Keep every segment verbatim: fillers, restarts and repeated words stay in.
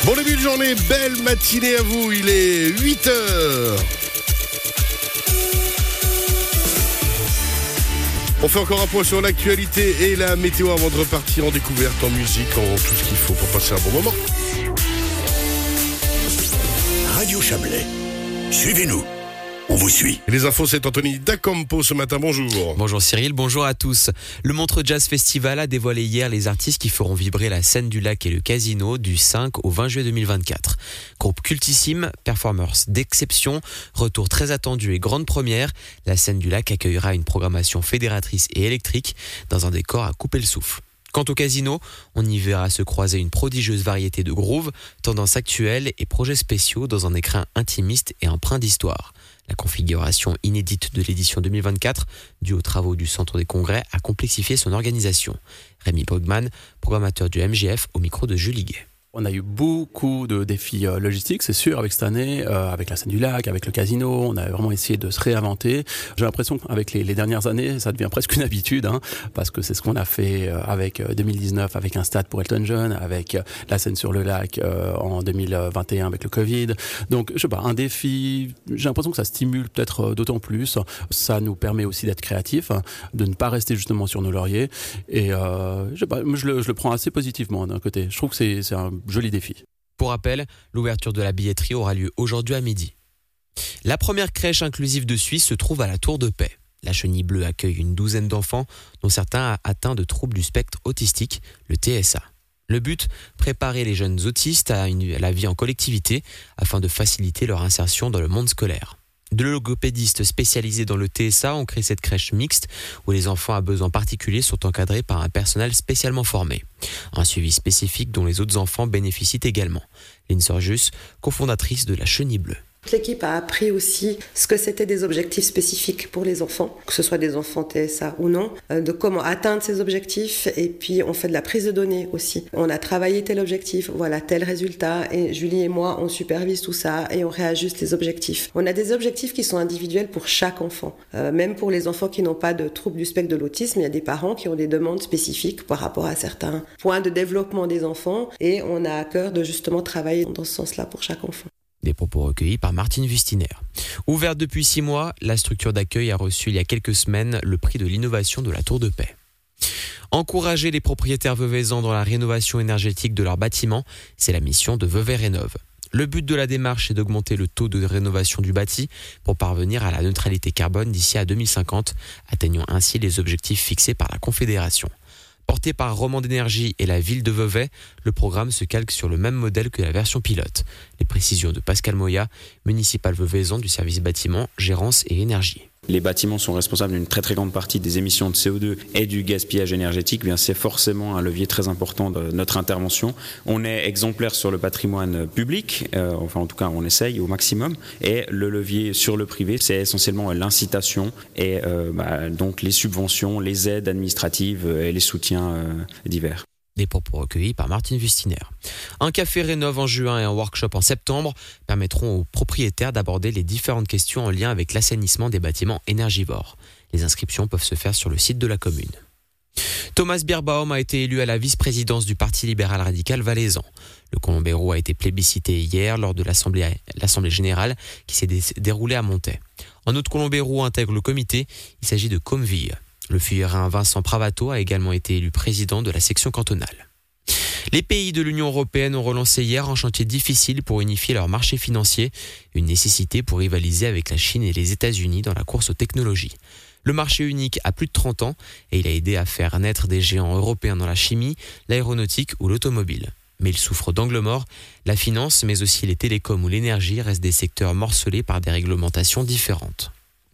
Bon début de journée, belle matinée à vous, il est huit heures. On fait encore un point sur l'actualité et la météo avant de repartir en découverte, en musique, en tout ce qu'il faut pour passer un bon moment. Radio Chablais, suivez-nous, on vous suit. Et les infos, c'est Anthony Dacampo ce matin, bonjour. Bonjour Cyril, bonjour à tous. Le Montreux Jazz Festival a dévoilé hier les artistes qui feront vibrer la scène du lac et le casino du cinq au vingt juillet deux mille vingt-quatre. Groupe cultissime, performers d'exception, retour très attendu et grande première, la scène du lac accueillera une programmation fédératrice et électrique dans un décor à couper le souffle. Quant au casino, on y verra se croiser une prodigieuse variété de grooves, tendances actuelles et projets spéciaux dans un écrin intimiste et empreint d'histoire. La configuration inédite de l'édition deux mille vingt-quatre, due aux travaux du Centre des Congrès, a complexifié son organisation. Rémi Brugman, programmateur du M G F, au micro de Julie Guet. On a eu beaucoup de défis euh, logistiques, c'est sûr, avec cette année, euh, avec la scène du lac, avec le casino. On a vraiment essayé de se réinventer. J'ai l'impression qu'avec les, les dernières années, ça devient presque une habitude, hein, parce que c'est ce qu'on a fait euh, avec euh, deux mille dix-neuf, avec un stade pour Elton John, avec euh, la scène sur le lac euh, en deux mille vingt et un avec le Covid. Donc, je sais pas, un défi. J'ai l'impression que ça stimule peut-être euh, d'autant plus. Ça nous permet aussi d'être créatifs, hein, de ne pas rester justement sur nos lauriers. Et euh, je sais pas, je le, je le prends assez positivement d'un côté. Je trouve que c'est, c'est un joli défi. Pour rappel, l'ouverture de la billetterie aura lieu aujourd'hui à midi. La première crèche inclusive de Suisse se trouve à la Tour de Paix. La Chenille Bleue accueille une douzaine d'enfants, dont certains atteints de troubles du spectre autistique, le T S A. Le but, préparer les jeunes autistes à, une, à la vie en collectivité afin de faciliter leur insertion dans le monde scolaire. Deux logopédistes spécialisés dans le T S A ont créé cette crèche mixte où les enfants à besoins particuliers sont encadrés par un personnel spécialement formé. Un suivi spécifique dont les autres enfants bénéficient également. Lynn Sorjus, cofondatrice de la Chenille Bleue. L'équipe a appris aussi ce que c'était des objectifs spécifiques pour les enfants, que ce soit des enfants T S A ou non, de comment atteindre ces objectifs, et puis on fait de la prise de données aussi. On a travaillé tel objectif, voilà tel résultat, et Julie et moi on supervise tout ça et on réajuste les objectifs. On a des objectifs qui sont individuels pour chaque enfant, euh, même pour les enfants qui n'ont pas de trouble du spectre de l'autisme, il y a des parents qui ont des demandes spécifiques par rapport à certains points de développement des enfants, et on a à cœur de justement travailler dans ce sens-là pour chaque enfant. Des propos recueillis par Martine Wustiner. Ouverte depuis six mois, la structure d'accueil a reçu il y a quelques semaines le prix de l'innovation de la Tour de Paix. Encourager les propriétaires veuvaisans dans la rénovation énergétique de leurs bâtiments, c'est la mission de Vevey Rénov'. Le but de la démarche est d'augmenter le taux de rénovation du bâti pour parvenir à la neutralité carbone d'ici à deux mille cinquante, atteignant ainsi les objectifs fixés par la Confédération. Porté par Romand d'énergie et la ville de Vevey, le programme se calque sur le même modèle que la version pilote. Les précisions de Pascal Moya, municipal veveysan du service bâtiment, gérance et énergie. Les bâtiments sont responsables d'une très très grande partie des émissions de C O deux et du gaspillage énergétique. Bien, c'est forcément un levier très important de notre intervention. On est exemplaire sur le patrimoine public, euh, enfin en tout cas on essaye au maximum. Et le levier sur le privé, c'est essentiellement l'incitation et euh, bah, donc les subventions, les aides administratives et les soutiens euh, divers. Des propos recueillis par Martine Wustiner. Un café rénov en juin et un workshop en septembre permettront aux propriétaires d'aborder les différentes questions en lien avec l'assainissement des bâtiments énergivores. Les inscriptions peuvent se faire sur le site de la commune. Thomas Bierbaum a été élu à la vice-présidence du Parti libéral radical valaisan. Le Colombero a été plébiscité hier lors de l'Assemblée, l'Assemblée générale qui s'est dé- déroulée à Montaix. En outre, Colombero intègre le comité. Il s'agit de Comville. Le fuyérin Vincent Pravato a également été élu président de la section cantonale. Les pays de l'Union européenne ont relancé hier un chantier difficile pour unifier leur marché financier, une nécessité pour rivaliser avec la Chine et les États-Unis dans la course aux technologies. Le marché unique a plus de trente ans et il a aidé à faire naître des géants européens dans la chimie, l'aéronautique ou l'automobile. Mais il souffre d'angle mort. La finance, mais aussi les télécoms ou l'énergie restent des secteurs morcelés par des réglementations différentes.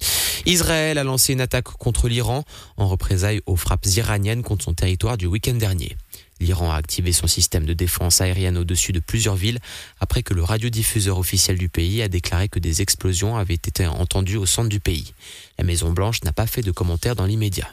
Israël a lancé une attaque contre l'Iran en représailles aux frappes iraniennes contre son territoire du week-end dernier. L'Iran a activé son système de défense aérienne au-dessus de plusieurs villes après que le radiodiffuseur officiel du pays a déclaré que des explosions avaient été entendues au centre du pays. La Maison-Blanche n'a pas fait de commentaires dans l'immédiat.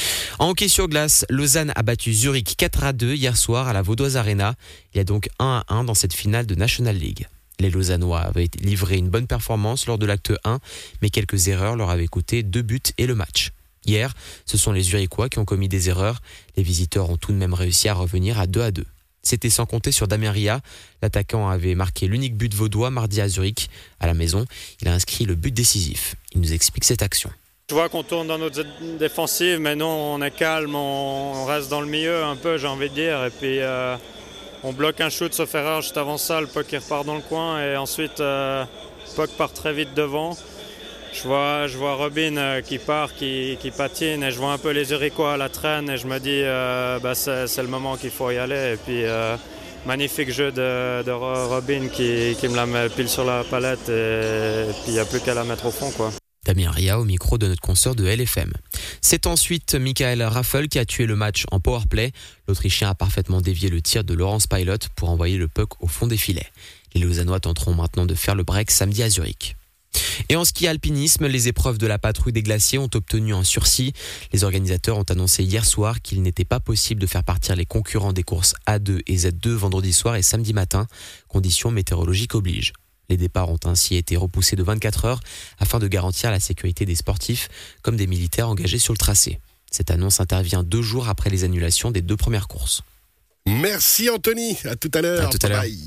En hockey sur glace, Lausanne a battu Zurich quatre à deux hier soir à la Vaudoise Arena. Il y a donc un à un dans cette finale de National League. Les Lausannois avaient livré une bonne performance lors de l'acte un, mais quelques erreurs leur avaient coûté deux buts et le match. Hier, ce sont les Zurichois qui ont commis des erreurs. Les visiteurs ont tout de même réussi à revenir à deux à deux. C'était sans compter sur Damien Ria. L'attaquant avait marqué l'unique but vaudois mardi à Zurich. À la maison, il a inscrit le but décisif. Il nous explique cette action. Je vois qu'on tourne dans notre défensive, mais non, on est calme, on reste dans le milieu un peu, j'ai envie de dire. Et puis euh, on bloque un shoot sauf erreur juste avant ça, le puck qui repart dans le coin. Et ensuite, euh, le puck part très vite devant. Je vois, je vois Robin euh, qui part, qui, qui patine, et je vois un peu les Zurichois à la traîne. Et je me dis, euh, bah, c'est, c'est le moment qu'il faut y aller. Et puis, euh, magnifique jeu de, de Robin qui, qui me la met pile sur la palette. Et, et puis, il n'y a plus qu'à la mettre au fond, quoi. Damien Ria au micro de notre consoeur de L F M. C'est ensuite Michael Raffel qui a tué le match en powerplay. L'Autrichien a parfaitement dévié le tir de Laurence Pilot pour envoyer le puck au fond des filets. Les Lausannois tenteront maintenant de faire le break samedi à Zurich. Et en ski alpinisme, les épreuves de la patrouille des glaciers ont obtenu un sursis. Les organisateurs ont annoncé hier soir qu'il n'était pas possible de faire partir les concurrents des courses A deux et Z deux vendredi soir et samedi matin. Conditions météorologiques obligent. Les départs ont ainsi été repoussés de vingt-quatre heures afin de garantir la sécurité des sportifs comme des militaires engagés sur le tracé. Cette annonce intervient deux jours après les annulations des deux premières courses. Merci Anthony, à tout à l'heure. À tout à l'heure. Bye.